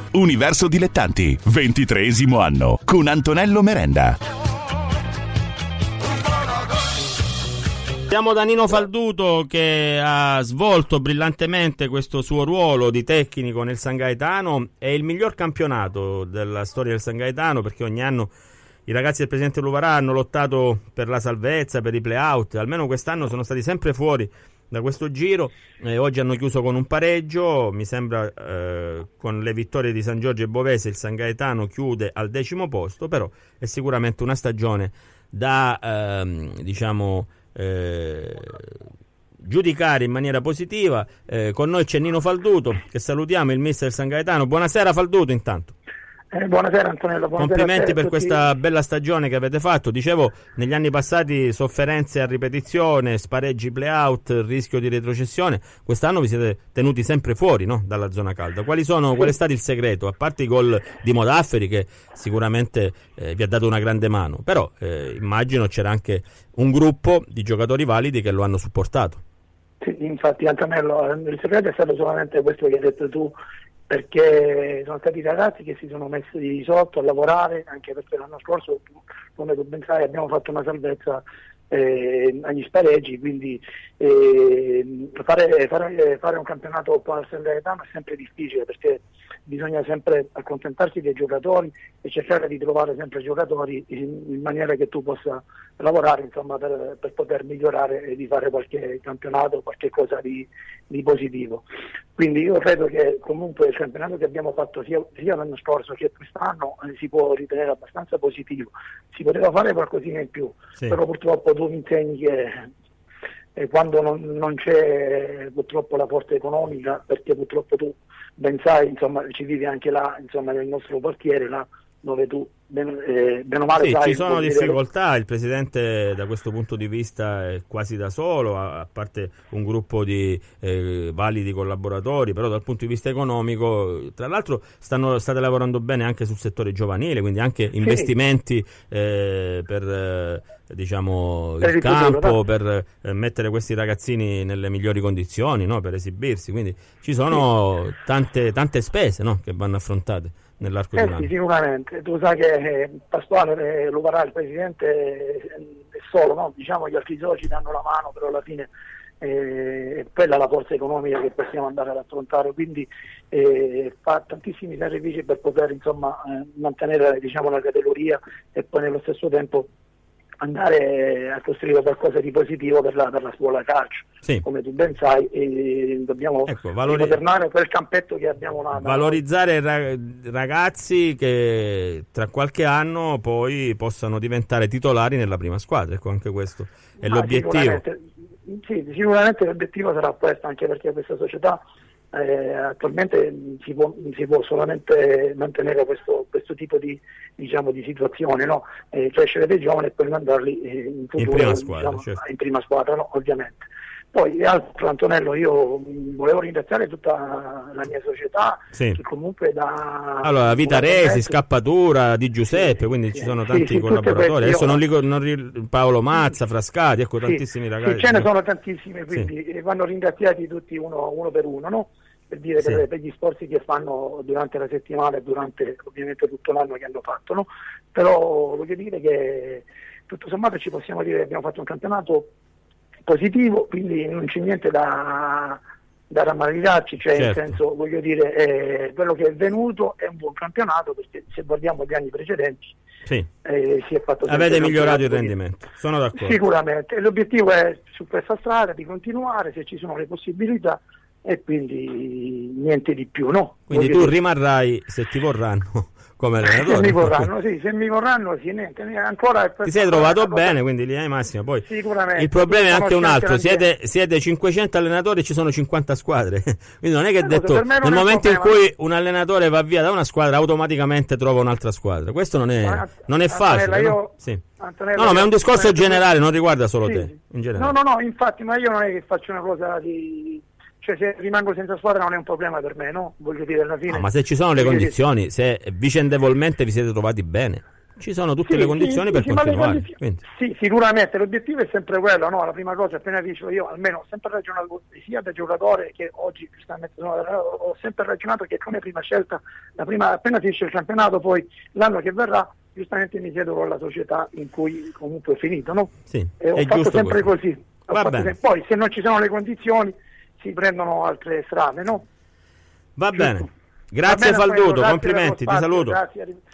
Universo Dilettanti, 23° anno, con Antonello Merenda. Siamo da Nino Falduto, che ha svolto brillantemente questo suo ruolo di tecnico nel San Gaetano. È il miglior campionato della storia del San Gaetano, perché ogni anno i ragazzi del presidente Luvarà hanno lottato per la salvezza, per i play-out. Almeno quest'anno sono stati sempre fuori da questo giro. Oggi hanno chiuso con un pareggio. Mi sembra con le vittorie di San Giorgio e Bovese il San Gaetano chiude al 10° posto, però è sicuramente una stagione da giudicare in maniera positiva. Con noi c'è Nino Falduto, che salutiamo, il mister del San Gaetano. Buonasera Falduto intanto. Buonasera Antonello, buonasera. Complimenti per questa bella stagione che avete fatto. Dicevo, negli anni passati sofferenze a ripetizione, spareggi play-out, rischio di retrocessione. Quest'anno vi siete tenuti sempre fuori, no? Dalla zona calda. Qual è stato il segreto? A parte i gol di Modafferi, che sicuramente vi ha dato una grande mano, però immagino c'era anche un gruppo di giocatori validi che lo hanno supportato. Sì, infatti Antonello, il segreto è stato solamente questo che hai detto tu, perché sono stati ragazzi che si sono messi sotto a lavorare, anche perché l'anno scorso, come tu ben sai, abbiamo fatto una salvezza agli spareggi, quindi fare un campionato qua al San Gaetano è sempre difficile, perché bisogna sempre accontentarsi dei giocatori e cercare di trovare sempre giocatori in maniera che tu possa lavorare, insomma, per poter migliorare e di fare qualche campionato, qualche cosa di positivo. Quindi io credo che comunque il campionato che abbiamo fatto sia l'anno scorso che quest'anno si può ritenere abbastanza positivo. Si poteva fare qualcosina in più, sì. Però purtroppo tu mi insegni che quando non c'è purtroppo la forza economica, perché purtroppo tu ben sai, insomma, ci vivi anche là, insomma, nel nostro quartiere, là dove tu bene o male sì, sai, ci sono difficoltà. Il presidente da questo punto di vista è quasi da solo, a parte un gruppo di validi collaboratori, però dal punto di vista economico, tra l'altro state lavorando bene anche sul settore giovanile, quindi anche investimenti per il campo, per mettere questi ragazzini nelle migliori condizioni, no? Per esibirsi, quindi ci sono tante spese, no? Che vanno affrontate nell'arco di un anno. Sì, sicuramente. Tu sai che Pasquale Luvarà, il presidente, è solo, no? Diciamo, gli altri soci danno la mano, però alla fine è quella la forza economica che possiamo andare ad affrontare, quindi fa tantissimi sacrifici per poter, insomma, mantenere, diciamo, la categoria e poi nello stesso tempo andare a costruire qualcosa di positivo per la scuola calcio. Sì. Come tu ben sai, dobbiamo modernare quel campetto che abbiamo là. Valorizzare ragazzi che tra qualche anno poi possano diventare titolari nella prima squadra. Ecco, anche questo è l'obiettivo. Sicuramente l'obiettivo sarà questo, anche perché questa società attualmente si può solamente mantenere questo tipo di situazione, no? Cioè scegliere dei giovani e poi mandarli in futuro in prima squadra, certo. In prima squadra, no? Ovviamente. Poi altro, Antonello, io volevo ringraziare tutta la mia società, sì. Che comunque allora Vita Resi, Scappatura, Di Giuseppe, quindi ci sono tanti collaboratori. Adesso Paolo Mazza, Frascati, ecco, tantissimi ragazzi. Sì, ce ne sono tantissimi, quindi vanno ringraziati tutti uno per uno, no? Per dire per gli sforzi che fanno durante la settimana e durante ovviamente tutto l'anno che hanno fatto, no? Però voglio dire che tutto sommato ci possiamo dire che abbiamo fatto un campionato positivo, quindi non c'è niente da rammaricarci, cioè certo. Nel senso, voglio dire, quello che è venuto è un buon campionato, perché se guardiamo gli anni precedenti sì. Si è fatto avete migliorato il rendimento, sono d'accordo. Sicuramente, e l'obiettivo è su questa strada di continuare se ci sono le possibilità, e quindi niente di più, no? Quindi tu rimarrai se ti vorranno come allenatore. Se mi vorranno, niente, ancora ti sei trovato bene, quindi linea di massima. Poi sicuramente. Il problema è anche un altro, siete 500 allenatori e ci sono 50 squadre. Quindi non è che detto nel momento in cui un allenatore va via da una squadra automaticamente trova un'altra squadra. Questo non è facile. No? Sì. No, ma è un discorso generale, non riguarda solo te. In generale. No, infatti, ma io non è che faccio una cosa di... Cioè, se rimango senza squadra non è un problema per me, no? Voglio dire, alla fine... No, ma se ci sono le condizioni, se vicendevolmente vi siete trovati bene, ci sono tutte le condizioni per continuare. Sì, sicuramente l'obiettivo è sempre quello, no? La prima cosa, appena dicevo io, almeno ho sempre ragionato sia da giocatore che oggi giustamente ho sempre ragionato che come prima scelta, appena finisce il campionato, poi l'anno che verrà, giustamente mi siedo con la società in cui comunque ho finito, no? Sì, e ho fatto sempre così. Poi se non ci sono le condizioni si prendono altre strade, no? Va bene. Grazie Falduto, complimenti, ti saluto. Grazie.